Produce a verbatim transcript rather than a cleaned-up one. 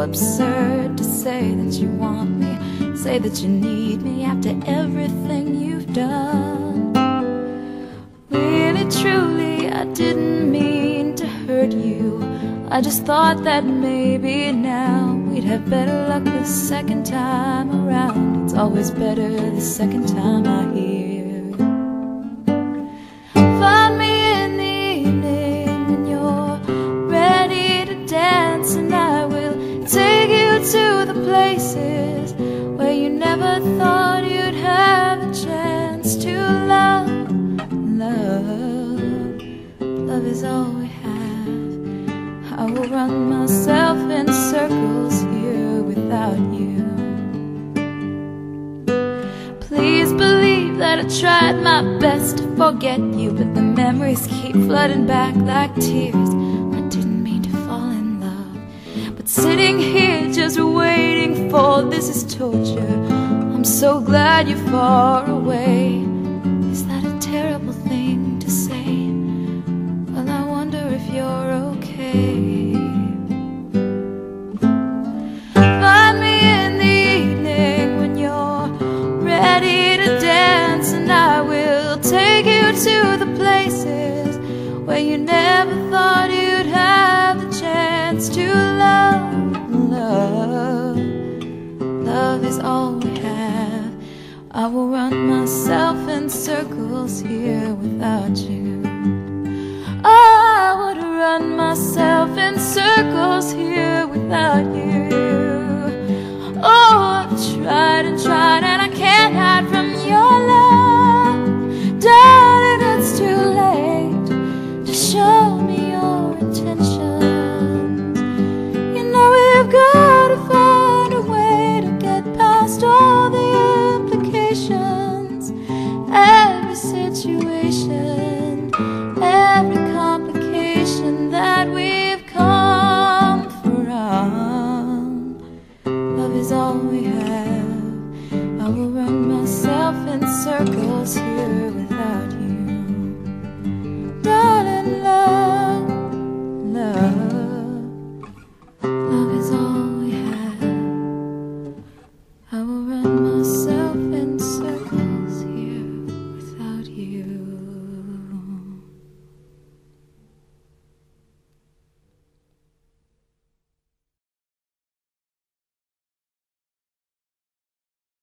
absurd to say that you want me, say that you need me after everything you've done. Really, truly, I didn't mean to hurt you. I just thought that maybe now we'd have better luck the second time around. It's always better the second time I hear. Find me in the evening when you're ready to dance, and I will take you to the places where you never thought you'd have a chance to love. Love, love is all we have. I will run myself in circles here without you. Please believe that I tried my best to forget you, but the memories keep flooding back like tears. I didn't mean to fall in love, but sitting here just waiting for this is torture. I'm so glad you're far away. Is that a terrible thing to say? Well, I wonder if you're okay. Find me in the evening when you're ready to dance, and I will take you to the places where you never thought you'd have the chance to love. Love, love is all we have. I will run myself in circles here without you. I would run myself in circles here without you.